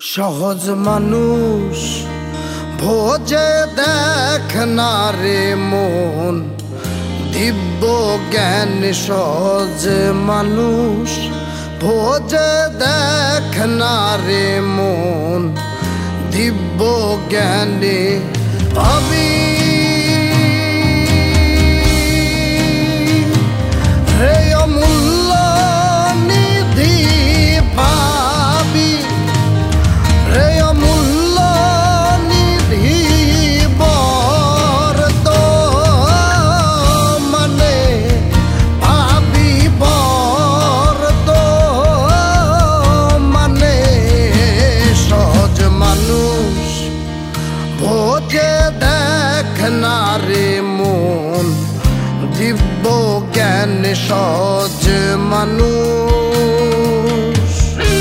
সহজ মানুষ ভোজে দেখ না রে মন, দিব্য জ্ঞান সহজ মানুষ ভোজে দেখ না রে মন, দিব্য জ্ঞানে পাবি রে অমূল্য নিধি পাবি, রে অমূল্য নিধি বরদ মানে পাবি, বরদ মানে সহজ মানুষ ভোজে দেখ না রে মন, দিব্য জ্ঞান সহজ মানুষ।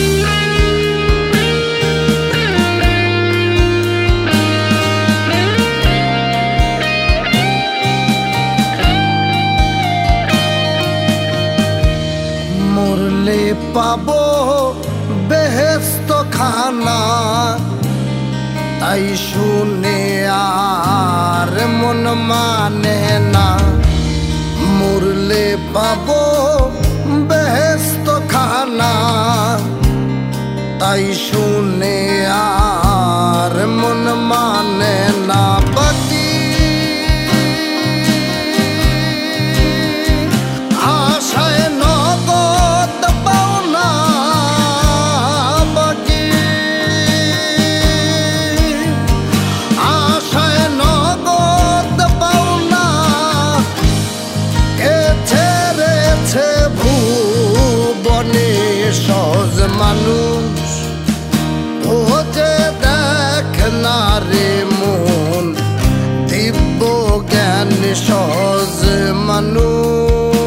মরলে পাবো বেহেশত খানা, তাই শুনে আর মন মানে না। মরলে পাবো বেহেশত খানা, তাই শুনে আর মন মানে না। বাকি আশায় নগদ পাওনা, বাকি আশায় নগদ পাওনা, কে ছেড়েছে ভুবনে সহজ মানুষ ভোজে দেখ না রে মন, দিব্য জ্ঞান সহজ মানুষ।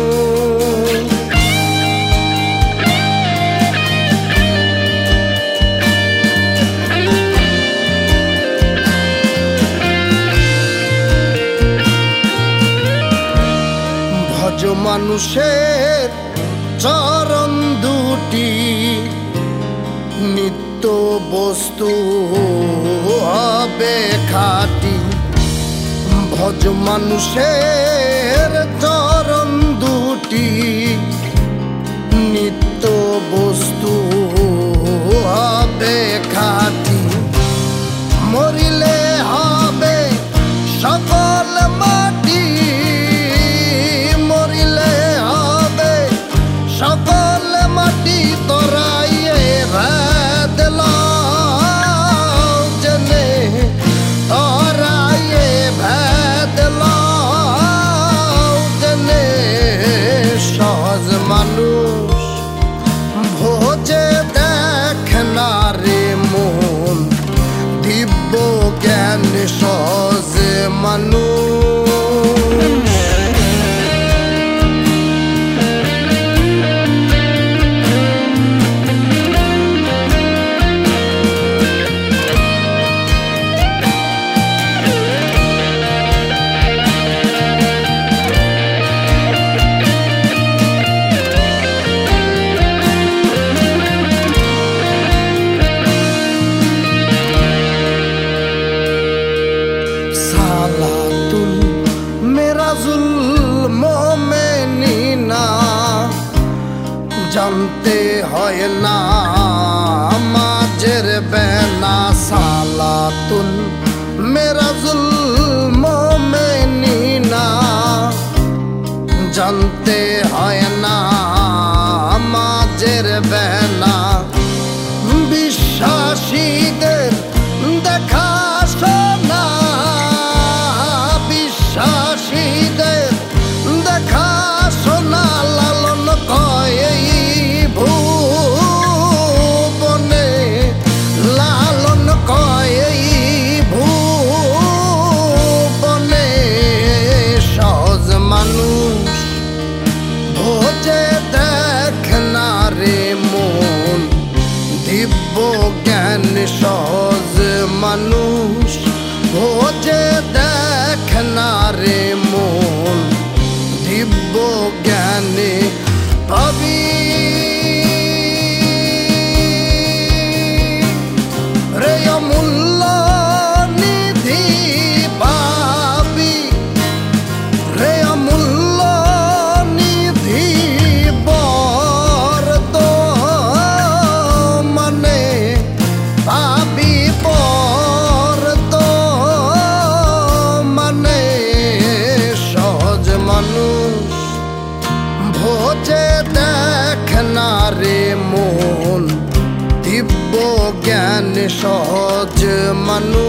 ভজ মানুষের চরণ দুটি, নিত্য বস্তু হবে খাটি। ভজ মানুষের চরণ দুটি, নিত্য বস্তু হবে খাটি। মরিলে হবে সকল মাটি, মরিলে হবে সকল মাটি। তোরাইয়ে ভেদ লও জেনে, তোরাইয়ে ভেদ লও জেনে সহজ মানুষ ভোজে দেখ না রে মন, দিব্য জ্ঞান সহজ মানুষ। জানতে হয় না মাঝের বেলা, সালাতুল মেরাজুল মোমেনিনা। জানতে হয় না মাঝের বেলা, বিশ্বাসীদের দেখা শোনা, বিশ্বাসীদের দেখা শোনা। লালন কয় ভুবনে, লালন কয় ভুবনে সহজ মানুষ সহজ মানুষ